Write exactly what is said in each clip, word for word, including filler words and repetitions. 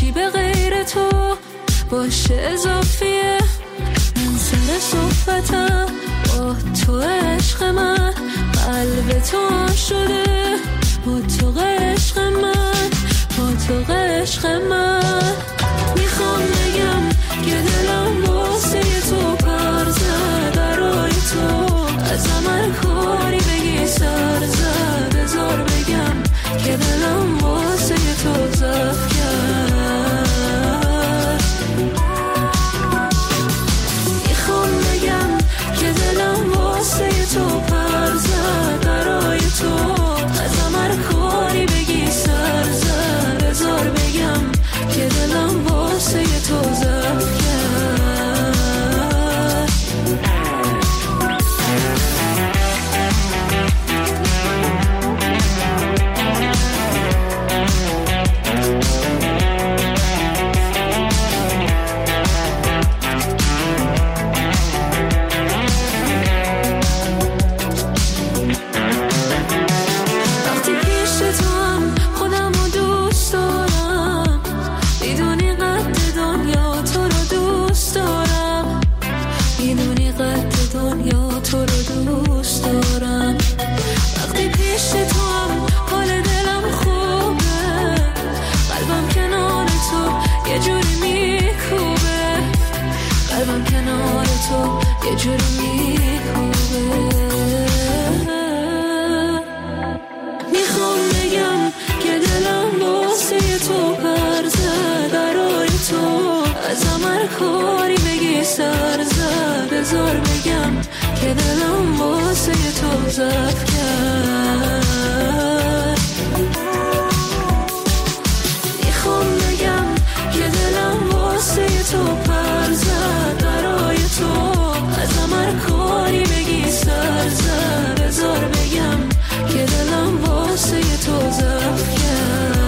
چی به غیر تو باشه اضافیه. من سر صحبتم با تو عشق من، قلب تو شده با تو عشق من، با تو عشق من. میخوام بگم که دلم واسه تو پر زد، برای تو ازم هر کاری بگی سر زد. بذار بگم که دلم واسه تو ضعف کرد. میخوام بگم که دلم واسه تو پر زد، برای تو ازم هر کاری بگی سر زد. بذار بگم که دلم واسه تو ضعف کرد. بذار بگم که دلم واسه تو ضعف کرد. میخوام بگم که دلم واسه تو پر زد، برای تو ازم هر کاری بگی سر زد. بذار بگم که دلم واسه تو ضعف کرد.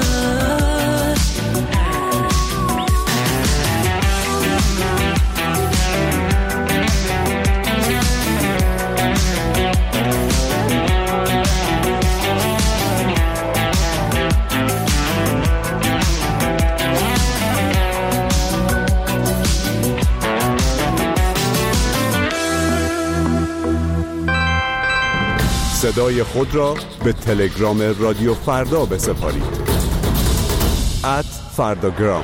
صدای خود را به تلگرام رادیو فردا بسپارید. ات فرداگرام.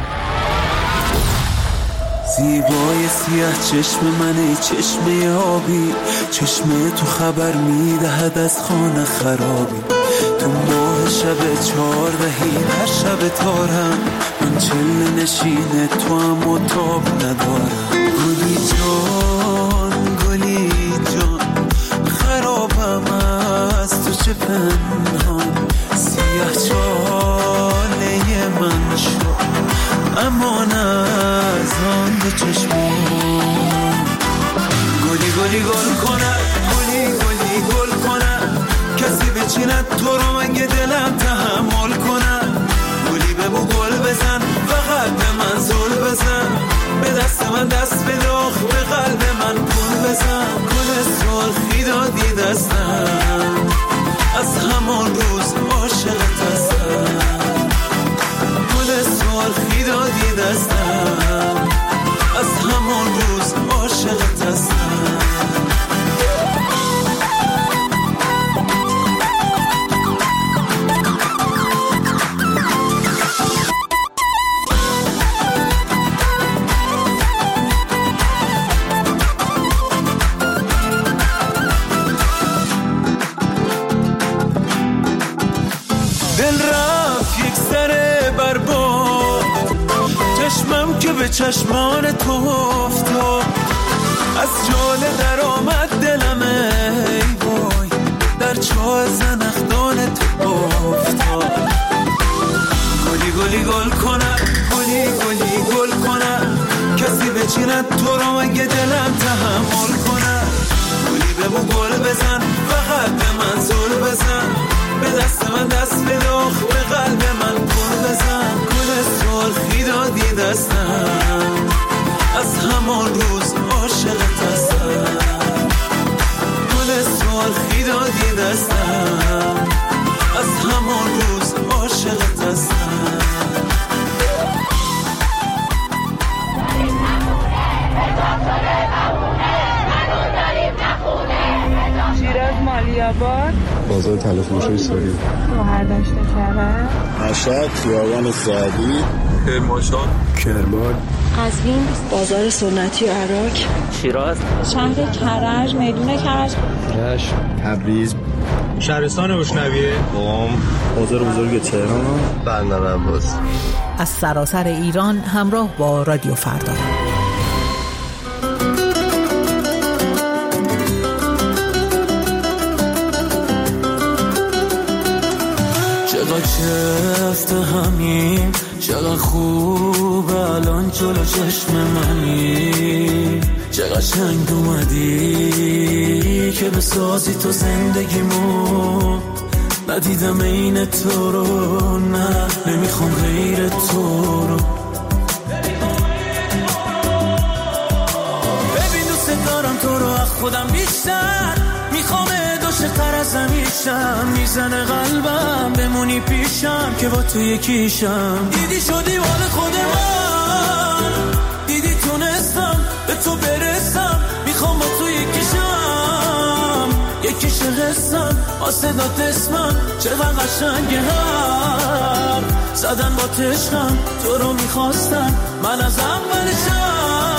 زیبای سیاه چشم من، ای چشم آبی، چشم تو خبر میدهد از خانه خرابی. تو ماه شب چهاردهی هر شب تارم، من چله نشین تو هم و تاب ندارم. گلی جان گلی جان خرابم از تو چه پنهان، سیاه چاله من شد امان از آن دو چشمان. گلی گلی گل کنه، گلی گلی گل کنه، کسی بچیند تو رو منگه دلم تحمل کنه. گلی ببو گل بزن، فقط به من زل بزن، به دست من دست بده، آخ به قلب من پول بزن. گل سرخی دادی دستم، از همان روز عاشقت هستم. گل سرخی دادی دستم، از همان روز عاشقت هستم. به چشمان تو افتاد، از جاله در آمد دلم ای وای، در چاه زنخدان تو افتاد. گلی گلی گل کنه، گلی گلی گل کنه، کسی بچیند تو رو مگه دلم تحمل کنه. گلی ببو گل بزن، فقط به من زل بزن، به دست من دست بده، آخ به قلب من پول بزن. گل سرخی دادی دستم، از همان روز عاشقت هستم. گل سرخی دادی دستم، از همان روز عاشقت هستم. علی-آباد، بازار طلافروشی ساری، شهردشت کرج، مشهد، خیابان سعدی، کرمانشاه، کرمان، قزوین، بازار سنتی عراق، شیراز، شهر کرج، میدون کرج، رشت، تبریز، شهرستان بوشنویه، قم، بازار بزرگ تهران، بندر عباس. از سراسر ایران همراه با رادیو فردا. چقدر چفت همین، چقدر خوب الان جلو چشم منی، چقدر شنگ اومدی که بسازی تو زندگیمو. ندیدم این تو رو، نه نمیخوام غیر تو رو. ببین دوست دارم تو رو از خودم بیشتر، میخوام عاشق‌تر از همیشم. میزنه قلبم بمونی پیشم که با تو یکیشم. دیدی شدی مال خود من، دیدی تونستم به تو برسم. میخوام با تو یکیشم، یکیش قسم واسه داد اسمم. چقدر قشنگه هم زدن با تشکم. تو رو میخواستم من از اولشم.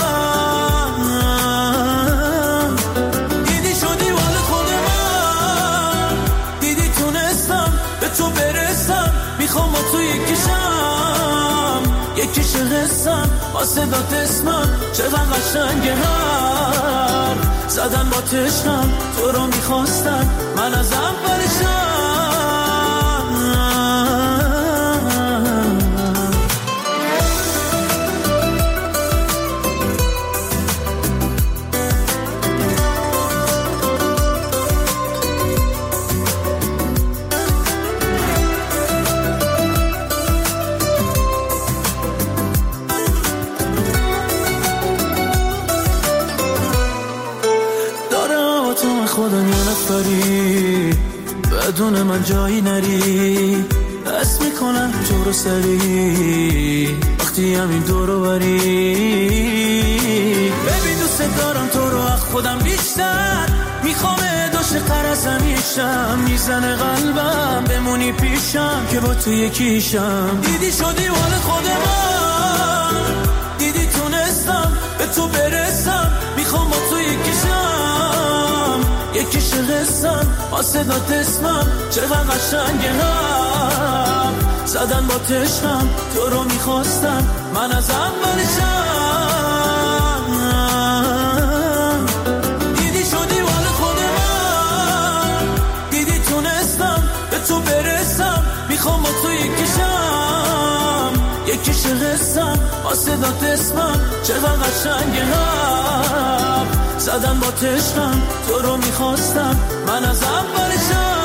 دیدی شدی مال خود من، دیدی تونستم به تو برسم. میخوام با تو یکیشم، یکیش قسم واسه داد اسمم. چقدر قشنگه هم زدن با تشکم. تو رو میخواستم من از اولشم. خدا یه نفری بدون من جایی نری. حس میکنم تو رو سری وقتی همین دورو بری. ببین دوست دارم تو رو از خودم بیشتر، میخوام عاشق‌تر از همیشم. میزنه قلبم بمونی پیشم که با تو یکیشم. دیدی شدی مال خود من، دیدی تونستم به تو برسم. میخوام با تو یکیشم، یکیش قسم واسه داد اسمم. چقدر قشنگه هم زدن با تشکم. تو رو میخواستم من از اولشم. دیدی شدی مال خود من، دیدی تونستم به تو برسم. میخوام با تو یکیشم، یکیش قسم واسه داد اسمم. چقدر قشنگه هم زدن با تشکم. تو رو میخواستم من از اولشم.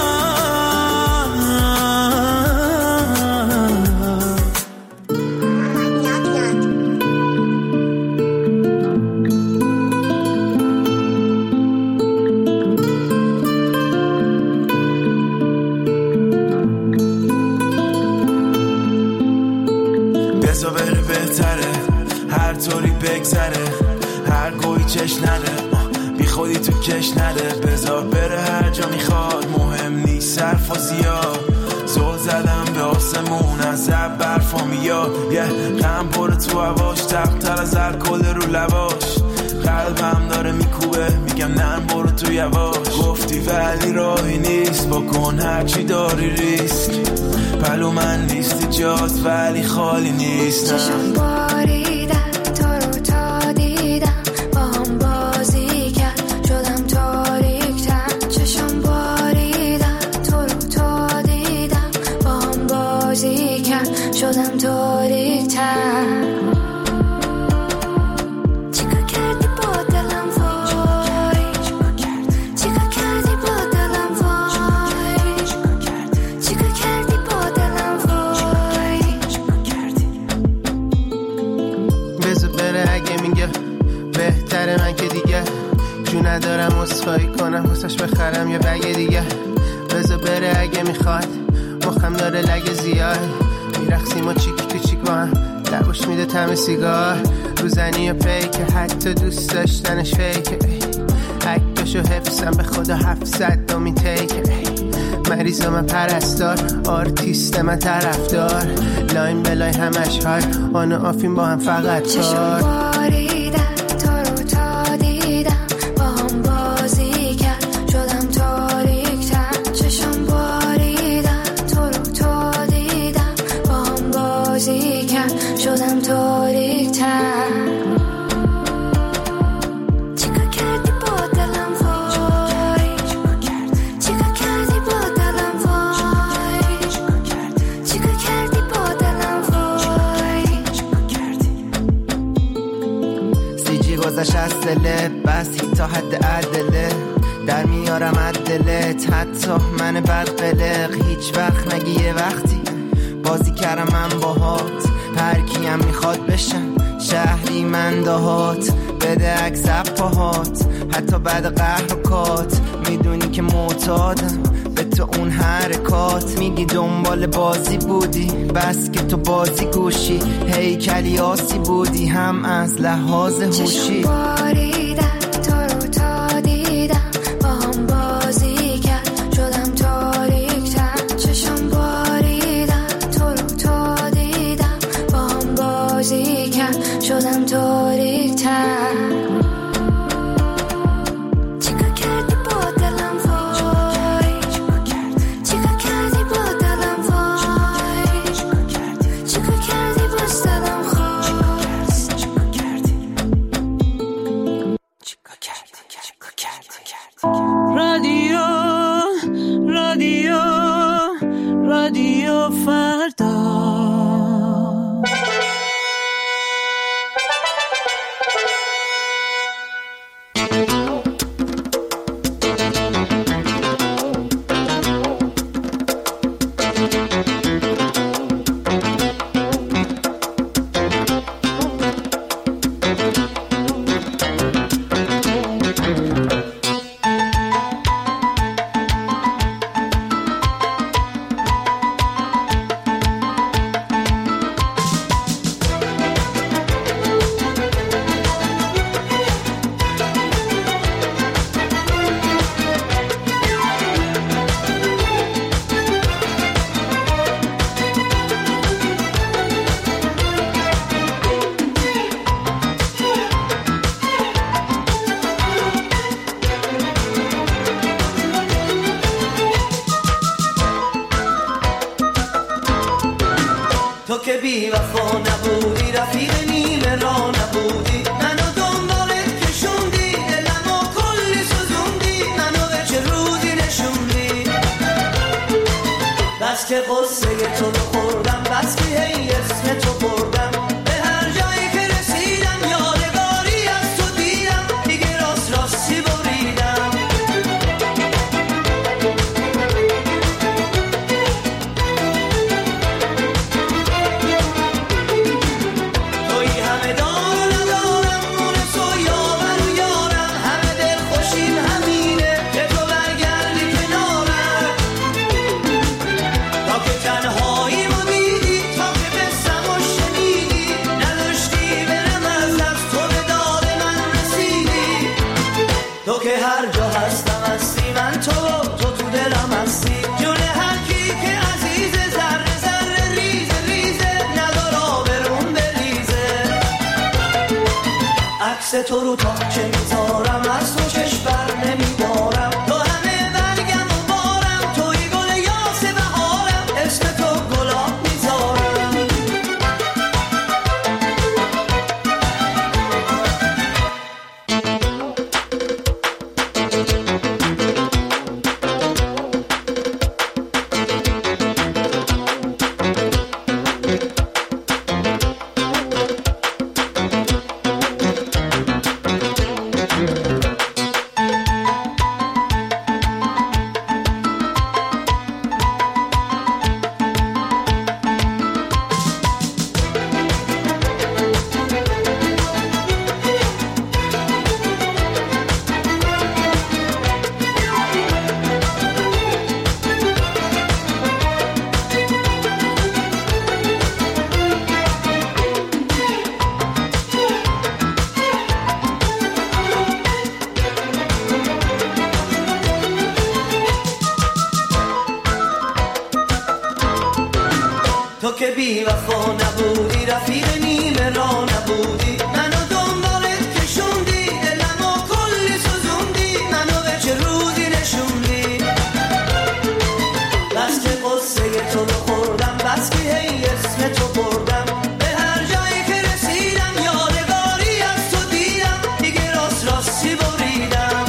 بزا بره بهتره، هر طوری بگذره. هر گوی چش نده، بی خودی تو کش نده. بذار بره هر جا میخواد، مهم نیست صرف و زیاد. زل زدم به آسمون از زب برفا میاد. یه غم پر تو هواش، تختر از الکل رو لباش. قلبم داره میکوبه، میگم نه برو تو یواش. گفتی ولی راهی نیست، بکن هرچی داری ریسک. پلو من نیستی جات ولی خالی نیست. چشم باریدن تو رو تا دیدم، با هم بازی کرد شدم تاریک‌تر. چشم باریدن تو رو تا دیدم، با هم بازی کرد شدم تاریک‌تر. من که دیگه جو ندارم اصفایی کنم واسش بخرم یه بگه دیگه. بذار بره اگه میخواد، مخم داره لگه زیاد. میرخسیم و چیک تو چیک با هم، لباش میده تم سیگار. روزنی و پیکه، حتی دوست داشتنش فیکه. عشقشو حفظم به خدا هفتصد دومین تیکه. مریض من پرستار، آرتیست من طرفدار، لاین بلای همش های آن و آفین با هم فقط کار. باریدن تو رو تا دیدم با هم بازی کرد شدم تاریک‌تر. چشم باریدن تو رو تا دیدم با هم بازی کرد شدم تاریک‌تر. گذشت از دله بس تا حد عدله، در میارم عدلت حتی من بدقلق. هیچ وقت نگی یه وقتی بازی کردم من باهات، هر کیم میخواد بشم شهری من دهات. بده عکس پاهات حتی بعد قهر و کات، میدونی که معتادم به تو اون حرکات. میگی دنبال بازی بودی بس که تو بازی گوشی، هیکلی آسی بودی هم از لحاظ هوشی. چشم باریدن تو رو تا دیدم با هم بازی کرد شدم تاریک‌تر. چشم باریدن تو رو تا دیدم با هم بازی کرد شدم تاریک‌تر. رادیو رادیو رادیو فردا. تو که بی وفا نبودی، رفیق نیمه را نبودی، منو دنبالت کشوندی، دلمو کلی سوزوندی، منو به چه روزی نشوندی. بس که قصه تو رو خوردم، بس که هی اسم تو بردم، به هر جایی که رسیدم یادگاری از تو دیدم، دیگه راست راستی بریدم. تنهایی که بی وفا نبودی، رفیق نیمه را نبودی، منو دنبالت کشوندی، دلمو کلی سوزوندی، منو به چه روزی نشوندی. بس که قصه تو رو خوردم، بس که هی اسم تو بردم، به هر جایی که رسیدم یادگاری از تو دیدم، دیگه راست راستی بریدم.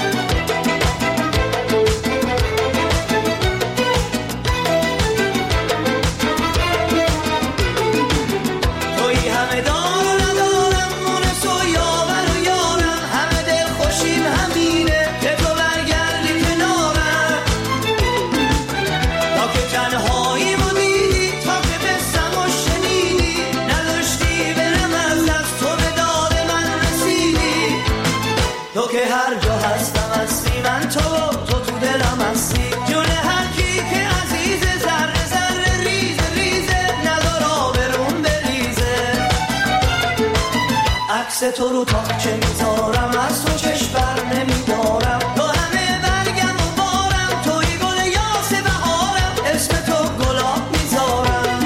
تویی همه دار و ندارم، مونس و یاور و یارم، همه دل خوشیم همینه که تو برگردی کنارم. تا که تنهایی مو دیدی، تا که قصم و شنیدی، نداشتی برم از دست، تو به داد من رسیدی. تو که هر جا هستم هستی، من تو تو تو دلم هستی، جون هر کی که عزیزه، ذره ذره ریزه ریزه، ندار آبرون بریزه. عکس تو رو تا چه میذارم، از تو چشم بر نمیدارم، تو همه برگم و بارم، توی گل یاس بهارم، اسم تو گلاب میذارم.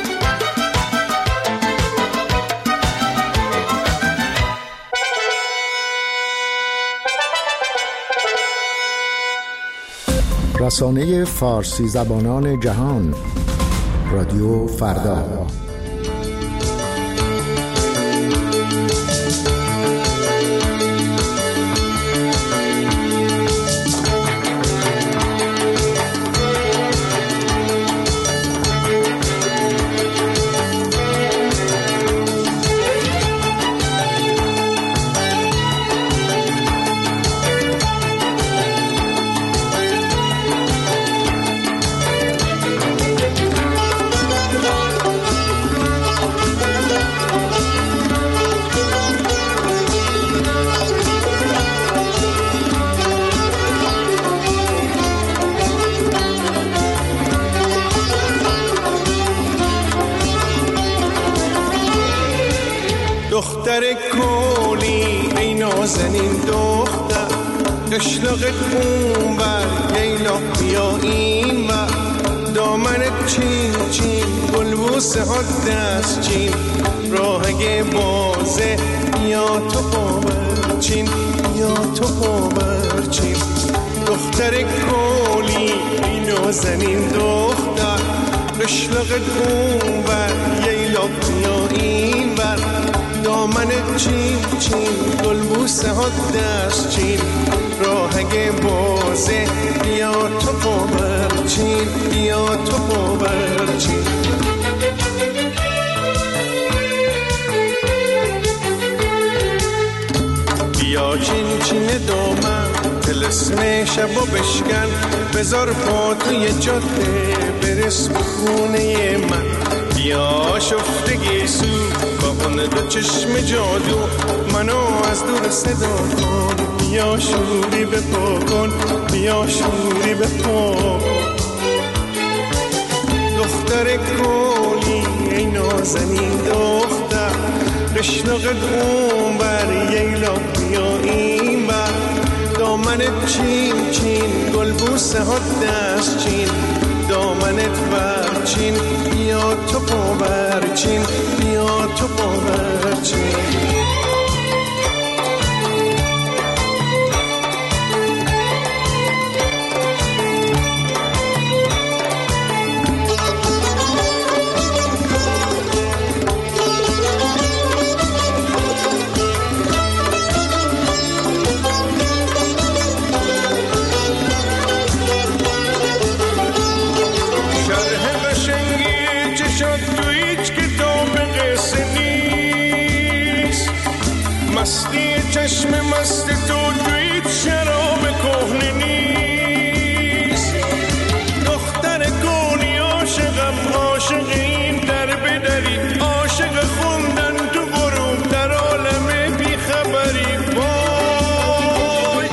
رسانه فارسی زبانان جهان، رادیو فردا. دختر کولی ای نازنین دختر، قشلاقت اون بر لیلا بیا این بر، دامنت چین چین گلبوسه ها دست چین، راهگه بازه یا تو پاور چین، یا تو پاور چین. دختر کولی ای نازنین دختر، قشلاقت اون بر لیلا بیا این بر، دامن چین چین گلبوسه ها دست چین، راهگه بازه بیا تو پاور چین، بیا تو پاور چین. بیا چین چین دامن تلسم شبا بشکن، بذار پا توی جاده برس به خونه من. بیا شفتگی سو با اون دو چشم جادو، منو از دور صدا کن، بیا شوری بپا کن، بیا شوری بپا. دختر کولی ای نازنین دختر، قشلاقت اون بر ییلا بیا این بر، دامنت چین چین گلبوسه ها دست چین، دامنت بر چین، بیا تو پا بر چین، بیا تو پا بر چین. مستی چشم مست تو تویت شراب کهنه نیست. دختر گونی عاشقم، عاشق این در بدری، عاشق خوندن تو غروب در عالم بیخبری. وای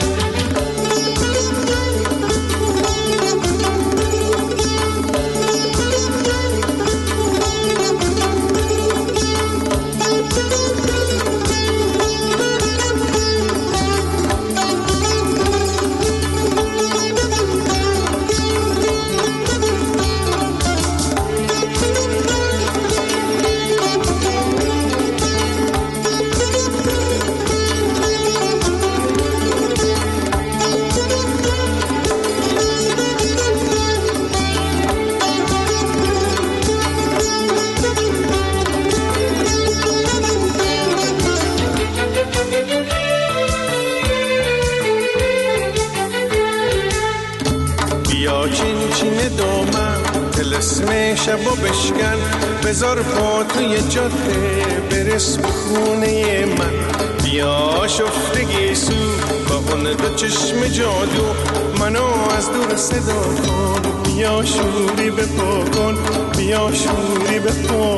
بیا چین چین دامن تلسم شب و بشکن بذار پا توی جاده برس به خونه من بیا شفتگی سو با اون دو چشم جادو منو از دور صدا کن بیا شوری به پا کن بیا شوری به پا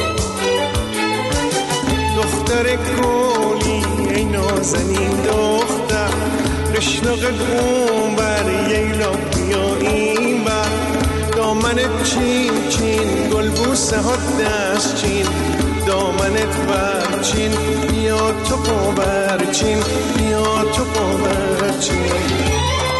دختر کولی ای نازنین دختر قشنق قوم بر ییلا بیا این بر دامنت چین چین گل بوسه ها دست چین دامنت بر چین بیا تو پا بر چین بیا تو پا بر چین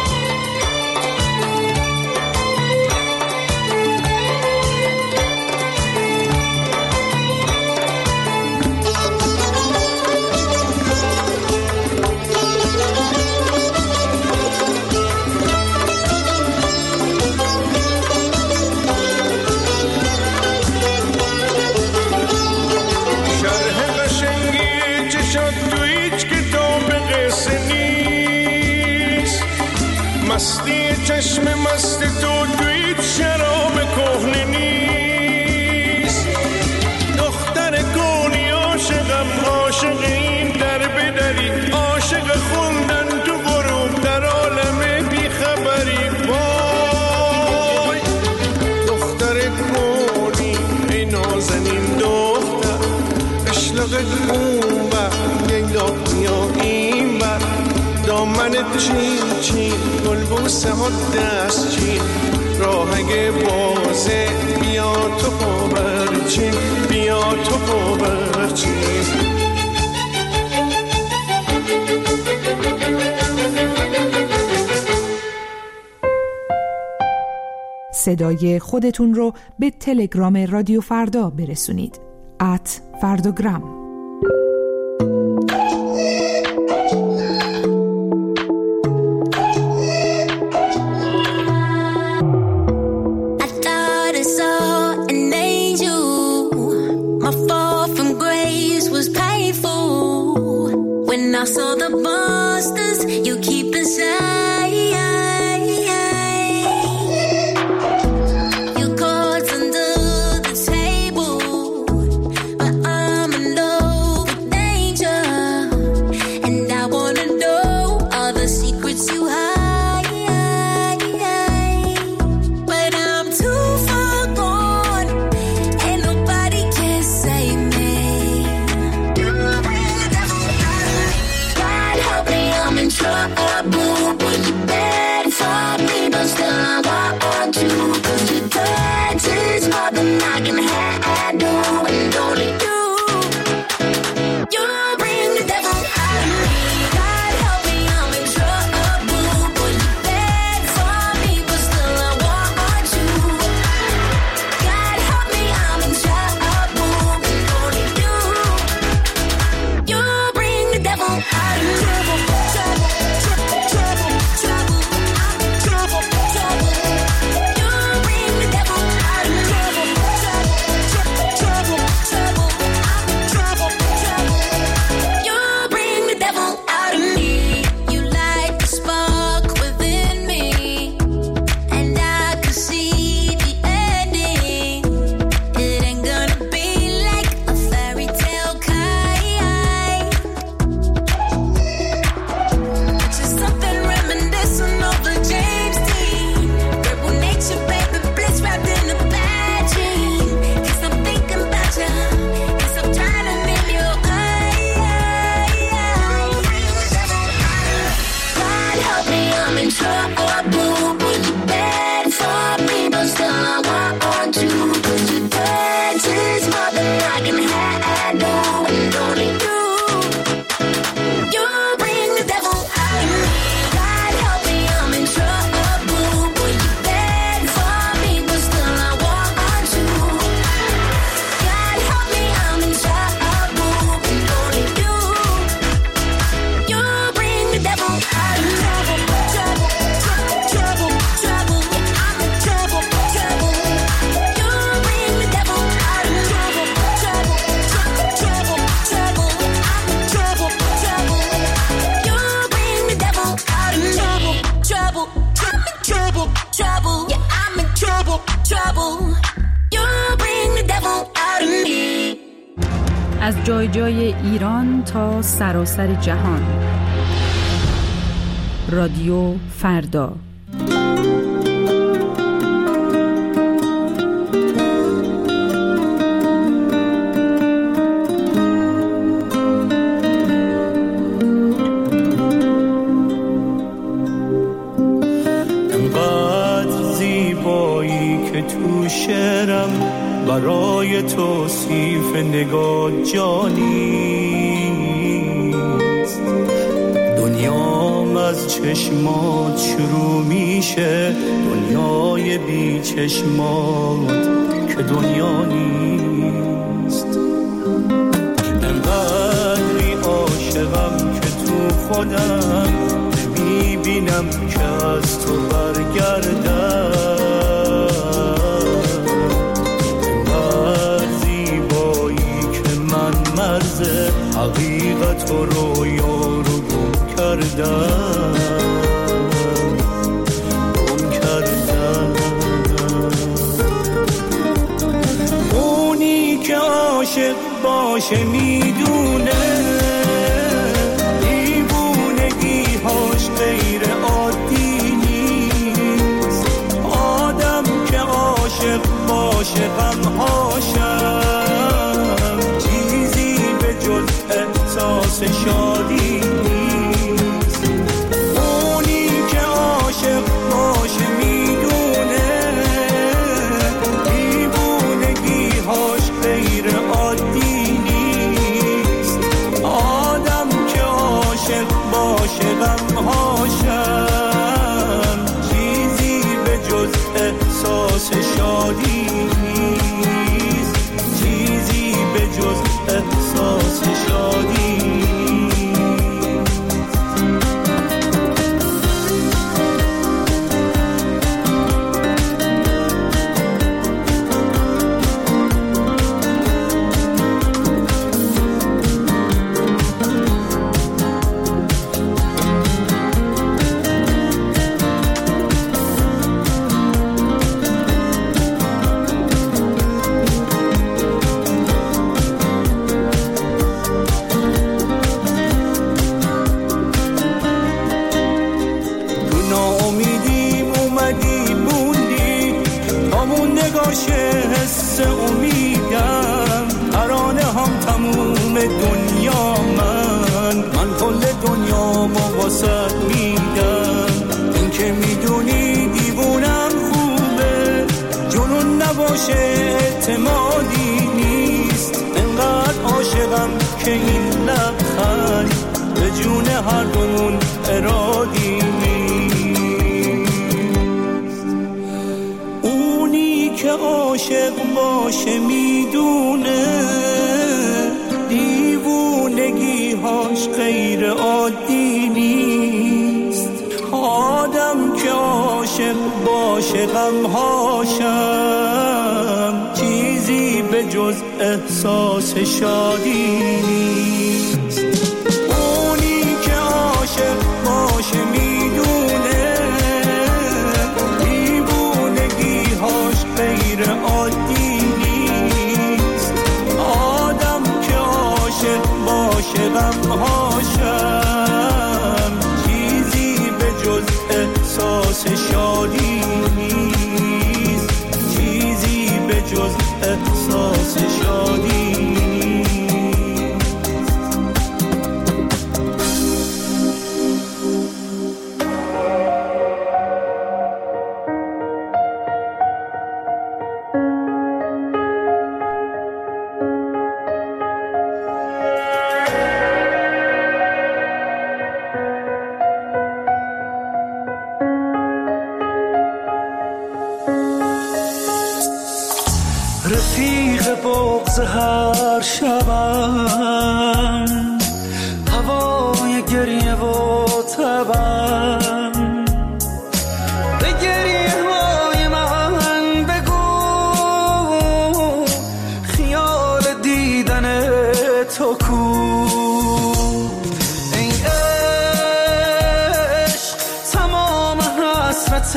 مستی چشم مست تو تویت شراب کهنه نیست دختر گونی عاشقم عاشق این در بدری عاشق خوندن تو غروب در عالم بیخبری وای دختر گونی ای نازنین دختر اشلاق گون بر ییلا بیا این بر دامنت چین چین گل بوسه ها دست چین راهگ بازه بیا تو پا بر چین بیا تو پا بر چین صدای خودتون رو به تلگرام رادیو فردا برسونید ات فرداگرام. I saw the monsters you keep inside. You caught under the table, but I'm in love. trouble, trouble. Yeah, I'm in trouble, trouble. You bring the devil out of me. از جای جای ایران تا سراسر جهان. رادیو فردا. تو شعرم برای توصیف نگاه جانیست. دنیام از چشمات شروع میشه، دنیای بی چشمات که دنیا نیست. انقدری عاشقم که تو خودم میبینم که از تو برگردم. حقیقت و رویا رو گم کردم گم کردم. اونی که عاشق باشه میدونه دیوونگی‌هاش غیر عادی نیست. آدم که عاشق باشه غم‌هاشم چیزی به جز احساس شادی نیست. اونی که عاشق باشه میدونه دیوونگی‌هاش غیر عادی نیست. آدم که عاشق باشه غم‌هاشم چیزی به جز احساس شادی نیست. چیزی به جز احساس شادی. حس امیدم ترانه هم تموم دنیا من من کل دنیا واسه میدم. این که میدونی دیوونم خوبه جنون نباشه اعتمادی نیست. انقدر عاشقم که این لبخند به جون هر دومون ارادی نیست. که عاشق باشه میدونه دیوونگی‌هاش غیر عادی نیست. آدم که عاشق باشه غم‌هاشم چیزی به جز احساس شادی نیست. اونی که عاشق باشه میدونه غیر عادی نیست. آدم که عاشق باشه غم‌هاشم چیزی به جز احساس شادی نیست. چیزی به جز احساس شادی نیست. رفیق بغض هر شبم هوای گریه و تبم به گریه های من بگو خیال دیدن تو کو. ای عشق تمام حسرت حسرت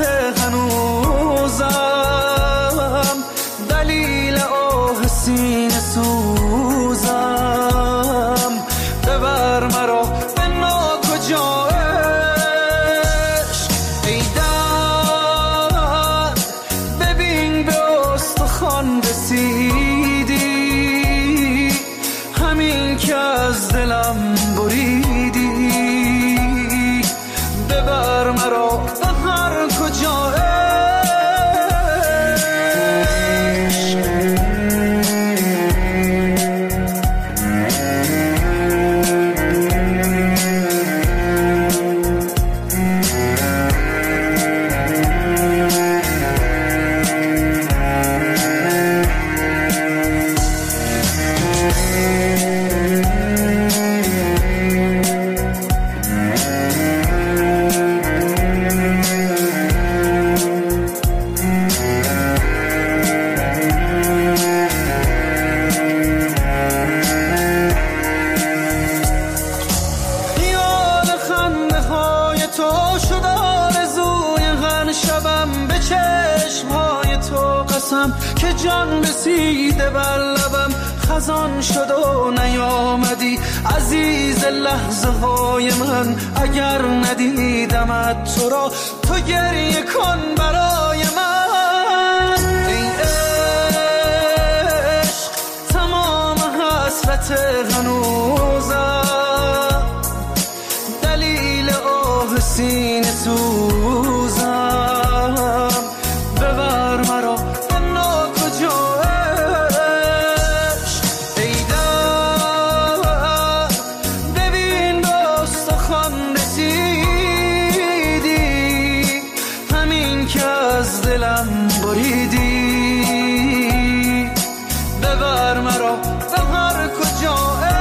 هنوزم، دلیل آه سینه سوزم، ببر مرا به ناکجا عشق. ای درد ببین به استخوان رسیدی، همین که از دلم بریدی، ببر مرا به هر کجا عشق. که جان رسیده بر لبم، خزان شد و نیامدی عزیز لحظه های من. اگر ندیدمت تو را تو گریه کن برای من. ای عشق تمام حسرت هنوزم، دلیل آه سینه سوزم، ببر مرا دلم بریدی، ببر مرا به هر کجا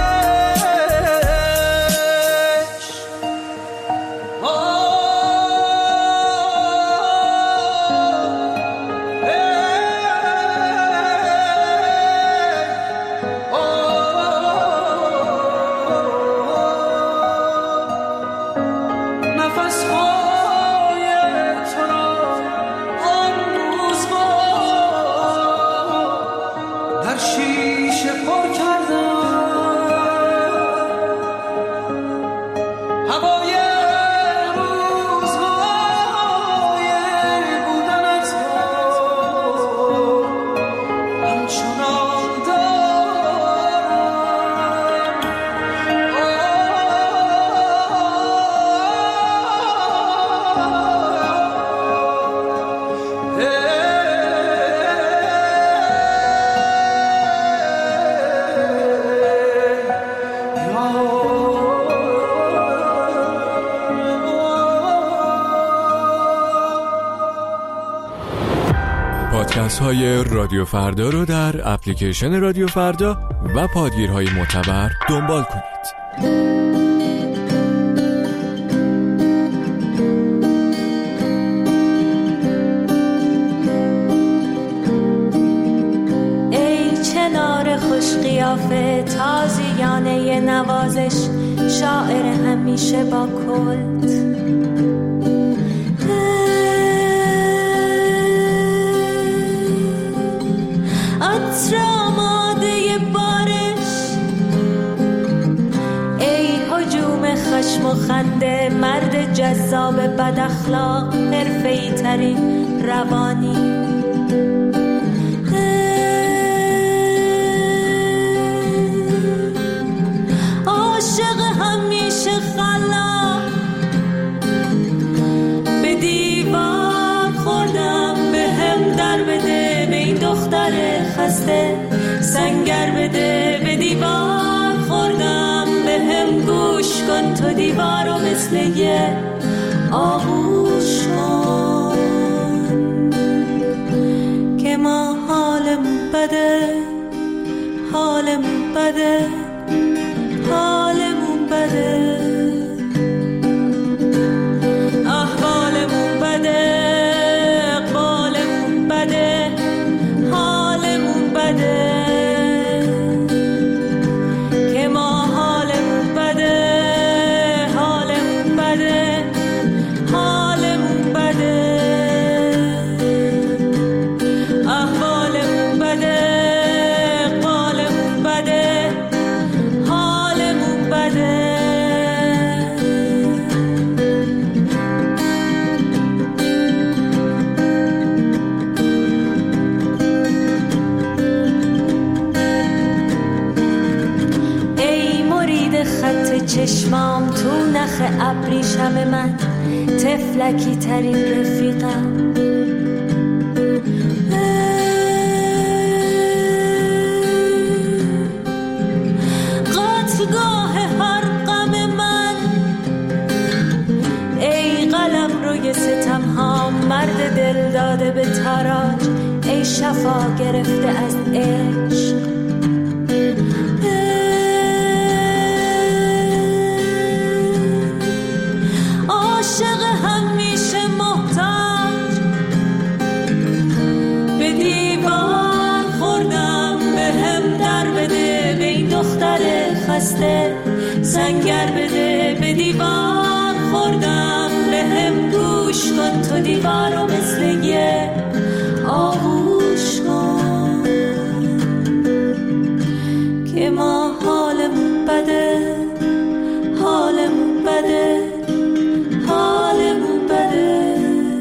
پادکست های رادیو فردا رو در اپلیکیشن رادیو فردا و پادگیرهای معتبر دنبال کنید. ای چنار خوش قیافه تازیانه نوازش، شاعر همیشه با کلت، عطر آماده بارش. ای هجوم خشم و خنده، مرد جذاب بد اخلاق، حرفه‌ای ترین روانی. عاشق همیشه خلاق، به دیوار خوردم به هم در بده، به این دختر خسته سنگر بده. به دیوار خوردم به هم گوش کن، تو دیوارو مثل یه آغوش کن، که ما حالمون بده، حالمون بده، حالمون بده، احوالمون بده، اقبالمون بده، حالمون بده، که ما حالمون بده، حالمون بده، حالمون بده. چشمام تو نخ ابریشم من تفلکی ترین رفیقم. قطعگاه هر غم من ای قلم روی ستم ها، مرد دل داده به تاراج، ای شفا گرفته از عشق. عاشق همیشه محتاج به دیوان خوردم، به هم در بده به این دختر خسته، سنگر بده به دیوان خوردم، به هم گوش کن تو دیوارو مثل یه آغوش کن که ما حالمون بده، حالمون بده، حالمون بده،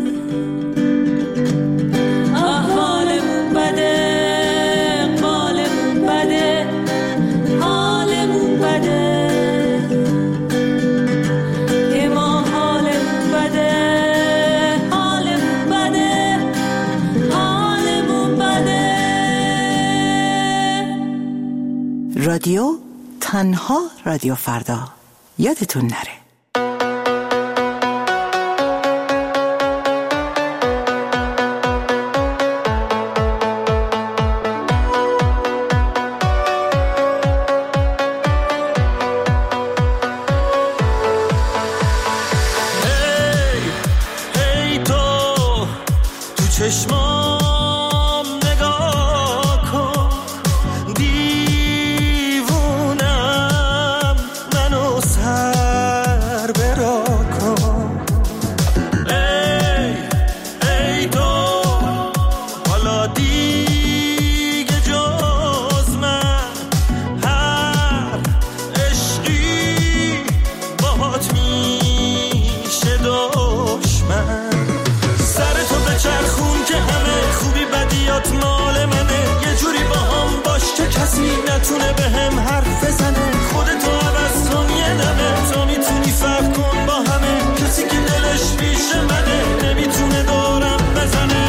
حالمون بده، حالمون بده، حالمون بده که ما حالمون بده، حالمون بده، حالمون بده. رادیو تنها رادیو فردا، یادتون نره. چشمام نگاه کن، دیوونم منو سر برا کن. ای ای تو حالا دیگه جز من هر عشقی باهات میشه دشمن. سرتو بچرخون که همه خوبی بدیات مال منه، یه جوری با هم باش که کسی نتونه به هم حرف بزنه. خودتو عوض کن یه دمه، تو میتونی فرق کن با همه، کسی که دلش پیش منه نمیتونه دورم بزنه.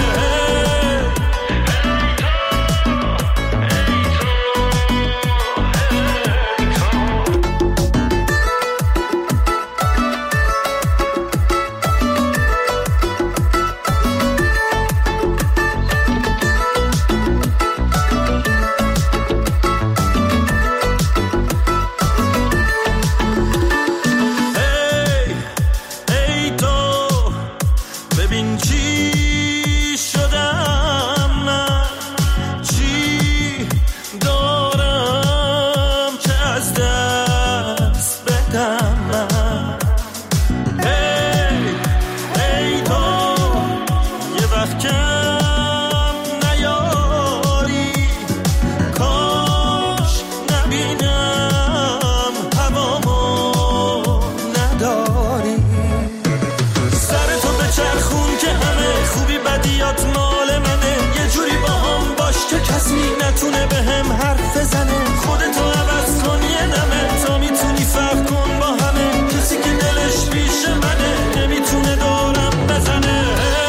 نتونه به هم حرف بزنه. خودتو عوض کن یه نمه، تو میتونی فرق کن با همه، کسی که دلش پیش منه نمیتونه دورم بزنه.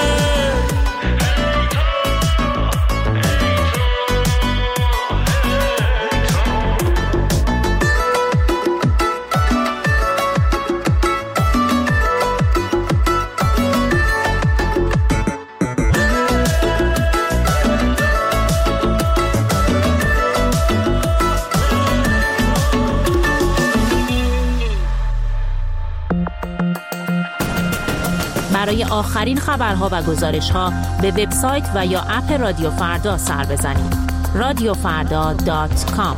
برای آخرین خبرها و گزارش‌ها به وبسایت و یا اپ رادیو فردا سر بزنید. رادیو فردا دات کام.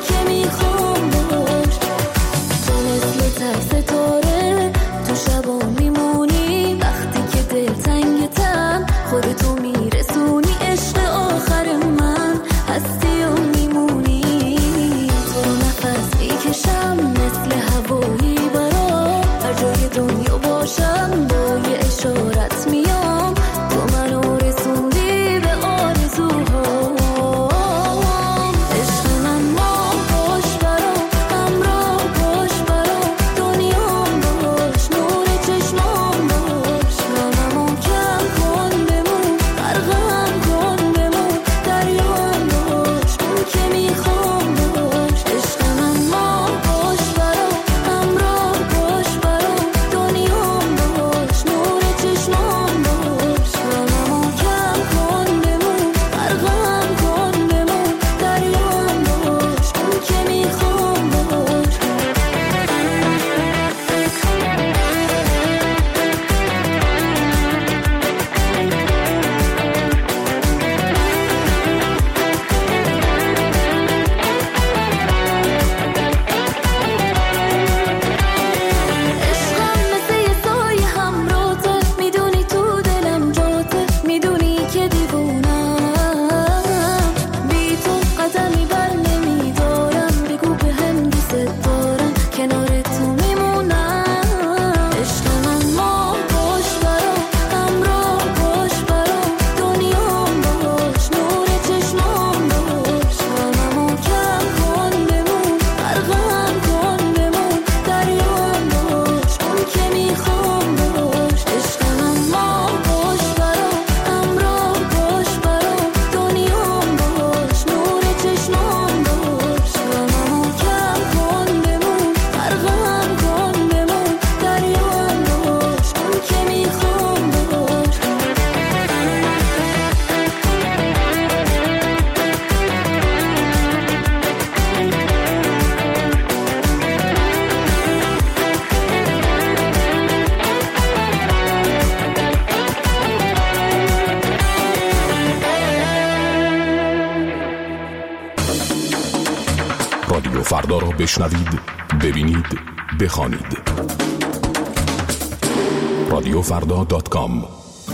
ستاره تو شبان رادیو فردا را بشنوید، ببینید، بخوانید. رادیو فردا دات کام.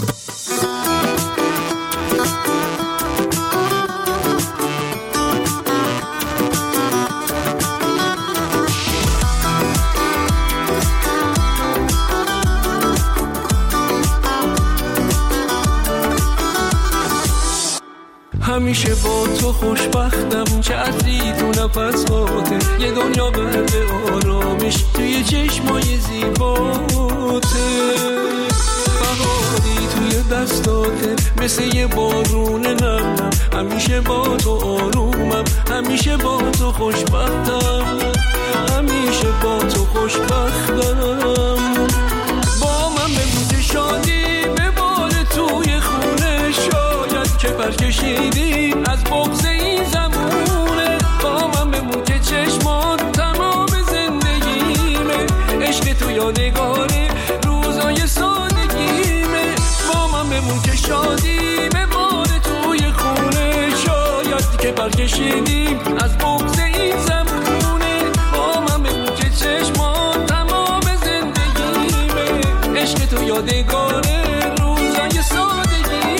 همیشه با تو خوشبختم، چه عطری تو نفس هاته، یه دنیا برد آرامش توی چشمای زیباته، بهاری توی دستاته مثل یه بارون نرمم، همیشه با تو آرومم، همیشه با تو خوشبختم، همیشه با تو خوشبختم. با من بگو شادی بباره توی خونه، شاید که پرکشیدی از بغض این زمونه، با من بمون که چشمات تمام زندگیمه، عشق تو یادگاره روزای سادگیمه، با من بمون که شادی بباره توی خونه، شاید که پرکشیدی از بغض این زمونه، با من بمون که چشمات تمام زندگیمه، عشق تو یادگاره روزای سادگیمه.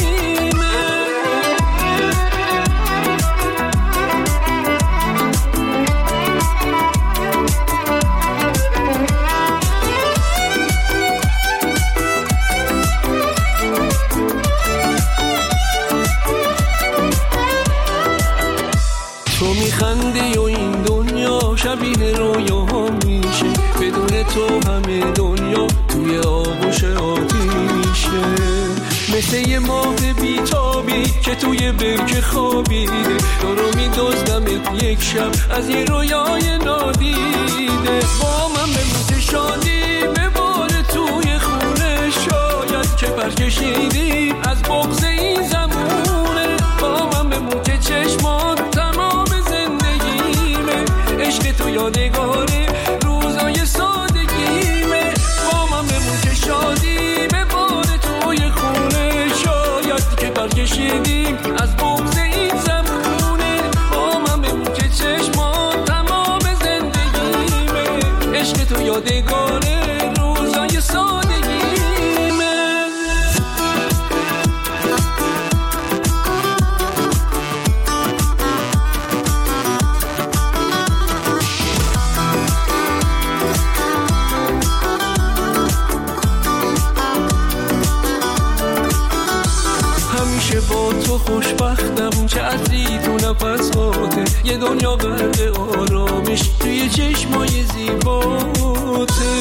میخندی و این دنیا شبیه رویا میشه، بدون تو همه دنیا توی آغوش آتیشه، مثل یه ماه بیتابی که توی برکه خوابیده، تو رو میدزدم یک شب از یه رویای نادیده، با من بمون شادی بباره توی خونه، شاید که پرکشیدی از بغض این زمونه، با من بمون که چشمات تمام زندگیمه، عشق تو یادگاره روزای سادگیمه، با من بمون که شادی بباره توی خونه، شاید که برکشیدیم از بغض این زمونه، با من بمون که چشمات تمام زندگیمه، عشق تو یادگاره روزای سادگیمه. با تو خوشبختم، چه عطری تو نفس هاته، یه دنیا برد آرامش توی چشمای زیباته،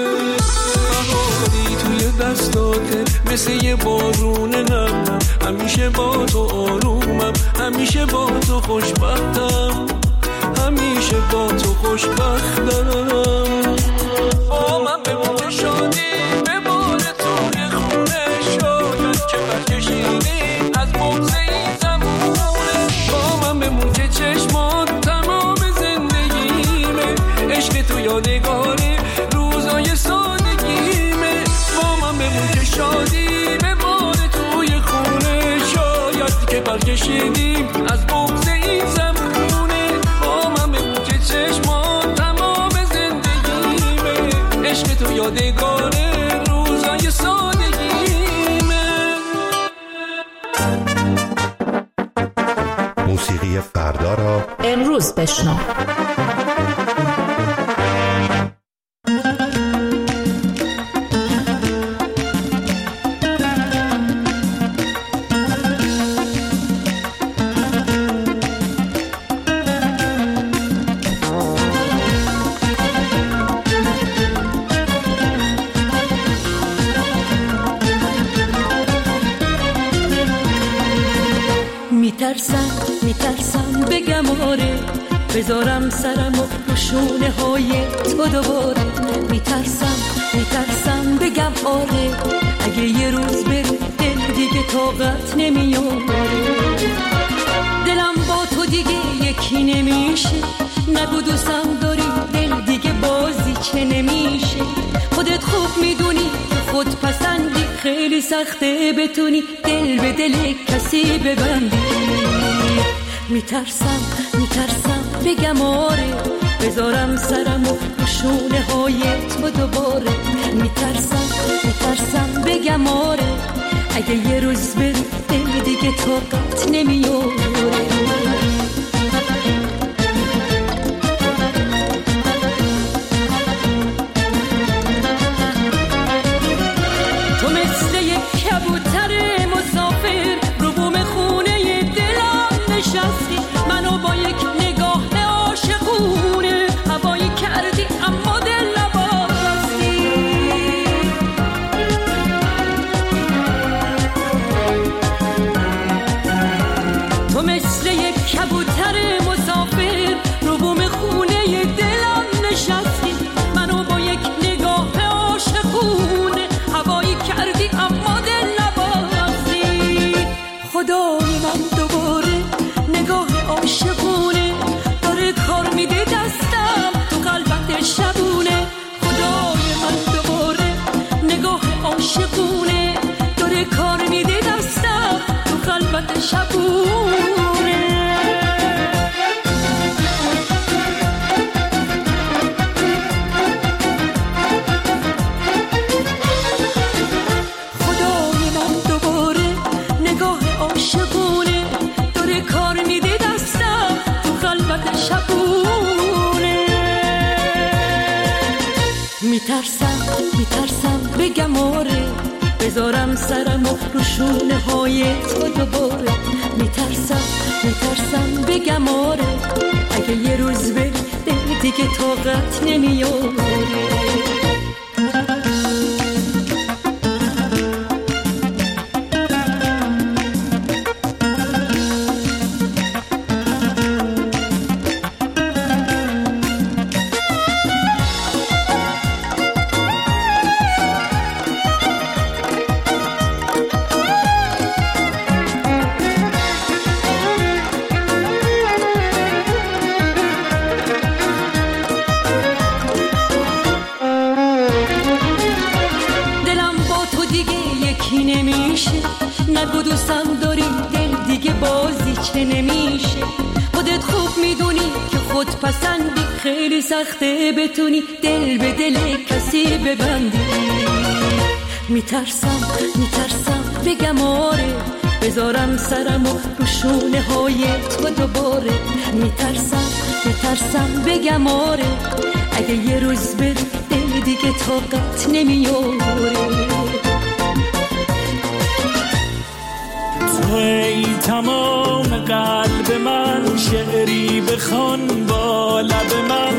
بهاری توی دستاته مثل یه بارون نرمم، همیشه با تو آرومم، همیشه با تو خوشبختم، همیشه با تو خوشبختم. با من بمون شادی بباره توی خونه، شاید که برکشیدی از بغض این زمونه، با من بمون که چشمات تمام زندگیمه، عشق تو یادگاره روزای سادگیمه، با من بمون که شادی بباره توی خونه، شاید که برکشیدیم از بغض این زمونه، با من بمون که چشمات تمام زندگیمه، عشق تو یادگاره روزای سادگیمه. موسیقی فردا را امروز بشنو. میترسم میترسم بگم آره، بذارم سرم و روشونه های تو دوباره، میترسم میترسم بگم آره، اگه یه روز برو دل دیگه طاقت نمیاره، دلم با تو دیگه یکی نمیشه، نگو دوستم داری دل دیگه بازی چه نمیشه، خودت خوب میدونی خود پسندی، خیلی سخته بتونی دل به دل کسی ببندی، میترسم میترسم بگم آره، بذارم سرم و شونه های تو دوباره. میترسم میترسم بگم آره، اگه یه روز بری دل دیگه طاقت نمیاره. تو مثل یک کبوتر مسافر رو بوم خونه دلم نشستی، منو با یک نگاه عاشقونه هوایی کردی اما دل نباستی. تو مثل یک کبوتر مسافر رو بوم خونه دلم نشستی، منو با یک نگاه عاشقونه هوایی کردی اما دل نباستی. خدای من دوباره نگاه عاشقونه داره کار میده دستم تو قلبت شبونه. خدای من دوباره نگاه عاشقونه داره کار میده دستم تو قلبت شبونه. خدای من دوباره نگاه عاشقونه داره کار میده دستم تو قلبت شبونه. میترسم میترسم بگم آره، بذارم سرم و رو شونه های تو دوباره. میترسم میترسم بگم آره، اگه یه روز بری دل دیگه طاقت نمیاره. نگو دوستم داری دل دیگه بازی چه نمیشه. خودت خوب میدونی که خود پسندی، خیلی سخته بتونی دل به دل کسی ببندی. میترسم میترسم بگم آره، بذارم سرم و رو شونه های تو دوباره. میترسم میترسم بگم آره، اگه یه روز بری دل دیگه طاقت نمیاره. ای تمام قلب من شعری بخوان با لب من،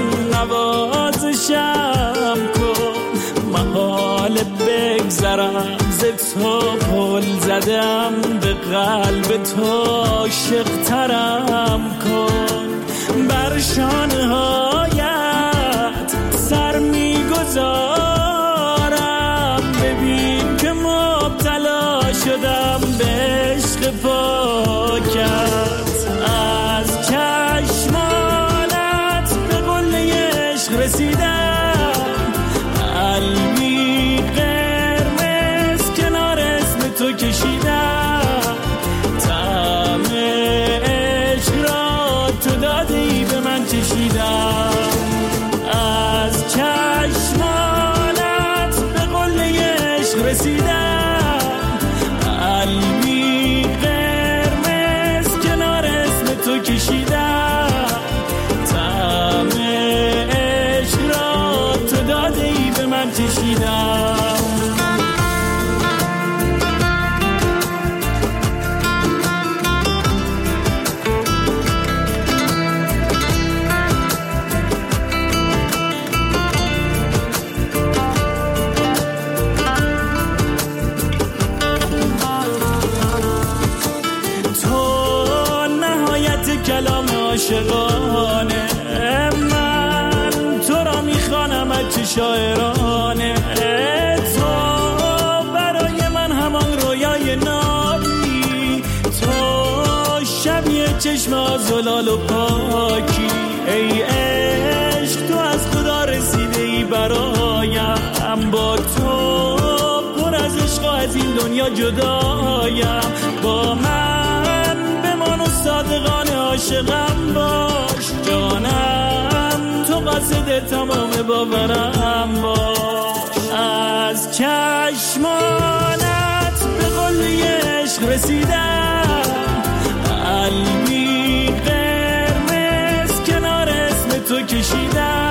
نوازشم کن محال بگذرم ز تو. پل زدم به قلب تو عاشق ترم کن، بر شانه هایت سر میگذارم. ببین که مبتلا شدم به عشق پاکت، از چشمانت به قله عشق رسیدم. قلبی قرمز کنار اسم تو کشیدم، طعم عشق را تو دادی به من چشیدم. از چشمانت به قله عشق رسیدم، قلبی قرمز کنار اسم تو کشیدم. طعم عشق را تو داده ای به من چشیدم. کلام عاشقانه من تو را میخوانم از شاعرانه. تو برای من همان رویای نابی، تو شبیه چشم آزلال و پاکی. ای عشق تو از خدا رسیده ای برایم، با تو پر از عشق از این دنیا جدایم. با من بمان و صادقانه عاشقم باش جانم، تو قصد تمام باورم باش. از چشمانت به قله عشق رسیدم، قلبی قرمز کنار اسم تو کشیدم.